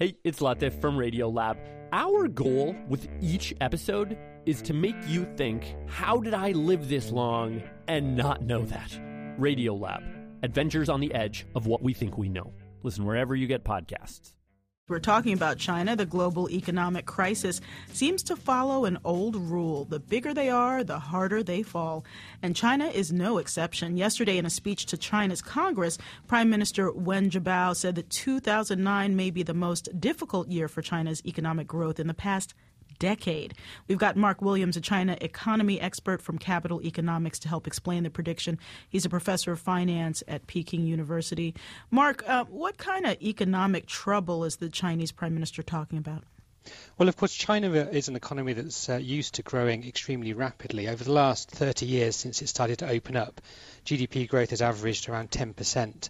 Hey, it's Latif from Radiolab. Our goal with each episode is to make you think, how did I live this long and not know that? Radiolab, adventures on the edge of what we think we know. Listen wherever you get podcasts. We're talking about China. The global economic crisis seems to follow an old rule. The bigger they are, the harder they fall. And China is no exception. Yesterday, in a speech to China's Congress, Prime Minister Wen Jiabao said that 2009 may be the most difficult year for China's economic growth in the past decade. We've got Mark Williams, a China economy expert from Capital Economics, to help explain the prediction. He's a professor of finance at Peking University. Mark, what kind of economic trouble is the Chinese prime minister talking about? Well, of course, China is an economy that's used to growing extremely rapidly. Over the last 30 years since it started to open up, GDP growth has averaged around 10%.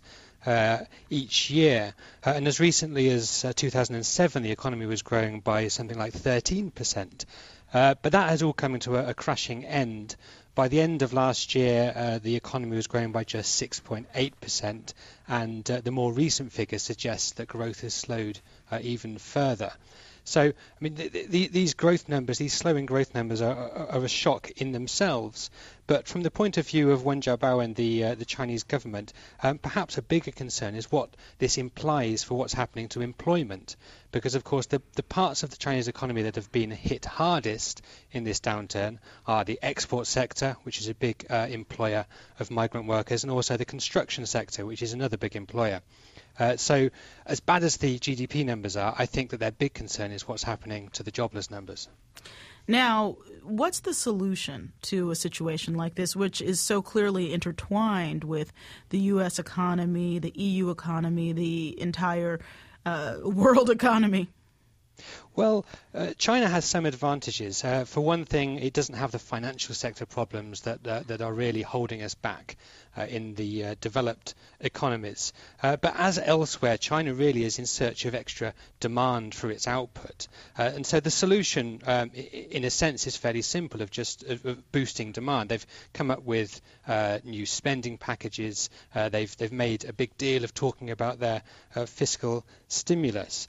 Each year. And as recently as 2007, the economy was growing by something like 13%. But that has all come to a crashing end. By the end of last year, the economy was growing by just 6.8%, and the more recent figures suggest that growth has slowed even further. So, I mean, these growth numbers, these slowing growth numbers are a shock in themselves. But from the point of view of Wen Jiabao and the Chinese government, perhaps a bigger concern is what this implies for what's happening to employment. Because, of course, the parts of the Chinese economy that have been hit hardest in this downturn are the export sector, which is a big employer of migrant workers, and also the construction sector, which is another big employer. So as bad as the GDP numbers are, I think that their big concern is what's happening to the jobless numbers. Now, what's the solution to a situation like this, which is so clearly intertwined with the U.S. economy, the EU economy, the entire world economy? Well, China has some advantages. For one thing, it doesn't have the financial sector problems that are really holding us back in the developed economies. But as elsewhere, China really is in search of extra demand for its output. And so the solution, in a sense, is fairly simple, of just boosting demand. They've come up with new spending packages. They've made a big deal of talking about their fiscal stimulus.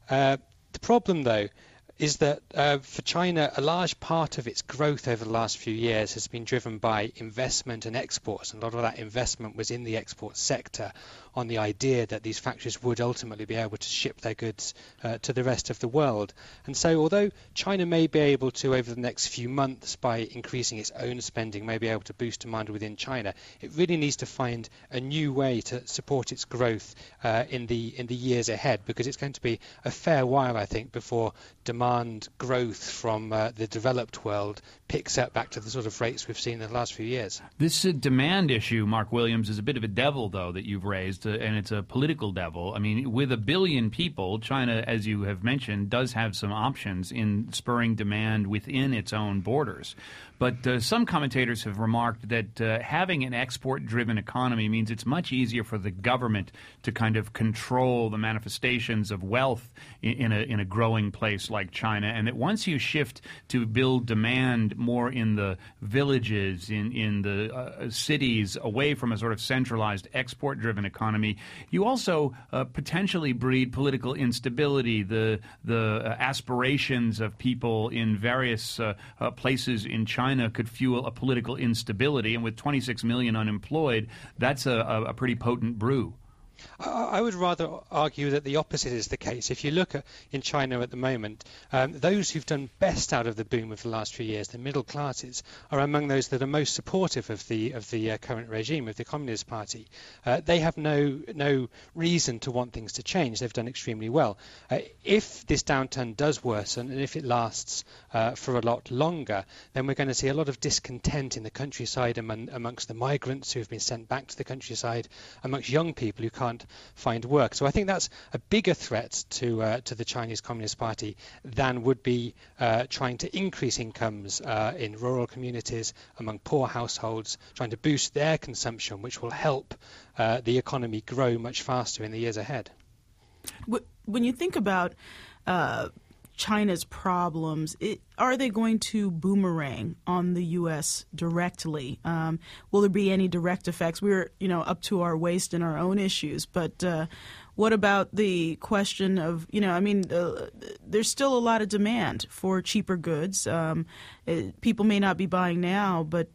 The problem, though, is that for China, a large part of its growth over the last few years has been driven by investment and exports. And a lot of that investment was in the export sector, on the idea that these factories would ultimately be able to ship their goods to the rest of the world. And so although China may be able to, over the next few months, by increasing its own spending, may be able to boost demand within China, it really needs to find a new way to support its growth in the years ahead, because it's going to be a fair while, I think, before demand growth from the developed world picks up back to the sort of rates we've seen in the last few years. This demand issue, Mark Williams, is a bit of a devil, though, that you've raised, and it's a political devil. I mean, with 1 billion people, China, as you have mentioned, does have some options in spurring demand within its own borders. But some commentators have remarked that having an export-driven economy means it's much easier for the government to kind of control the manifestations of wealth in a growing place like China, and that once you shift to build demand more in the villages, in the cities, away from a sort of centralized export-driven economy, you also potentially breed political instability. The aspirations of people in various places in China could fuel a political instability, and with 26 million unemployed, that's a pretty potent brew. I would rather argue that the opposite is the case. If you look in China at the moment, those who've done best out of the boom of the last few years, the middle classes, are among those that are most supportive of the current regime, of the Communist Party. They have no reason to want things to change. They've done extremely well. If this downturn does worsen, and if it lasts for a lot longer, then we're going to see a lot of discontent in the countryside amongst the migrants who have been sent back to the countryside, amongst young people who can't find work. So I think that's a bigger threat to the Chinese Communist Party than would be trying to increase incomes in rural communities, among poor households, trying to boost their consumption, which will help the economy grow much faster in the years ahead. When you think about China's problems, are they going to boomerang on the U.S. directly? Will there be any direct effects? We're, up to our waist in our own issues, but What about the question of, there's still a lot of demand for cheaper goods. People may not be buying now, but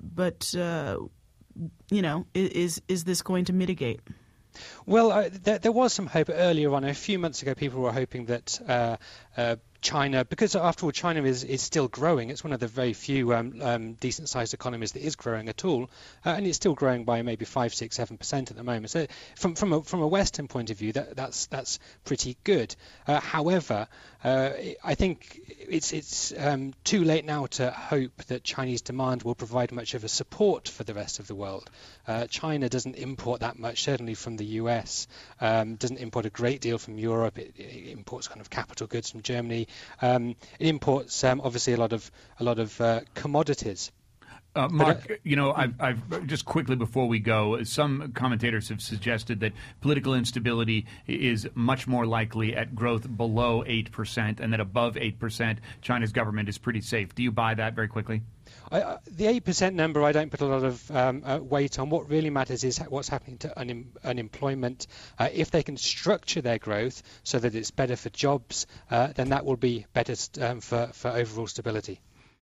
is this going to mitigate? Well, there was some hope earlier on. A few months ago, people were hoping that China, because after all, China is still growing. It's one of the very few decent-sized economies that is growing at all, and it's still growing by maybe 5, 6, 7% at the moment. So, from a Western point of view, that's pretty good. However, I think it's too late now to hope that Chinese demand will provide much of a support for the rest of the world. China doesn't import that much, certainly from the US. Doesn't import a great deal from Europe. It imports kind of capital goods from Germany. It imports obviously a lot of commodities. Mark, I've just quickly before we go, some commentators have suggested that political instability is much more likely at growth below 8%, and that above 8%, China's government is pretty safe. Do you buy that very quickly? The 8% number I don't put a lot of weight on. What really matters is what's happening to unemployment. If they can structure their growth so that it's better for jobs, then that will be better for overall stability.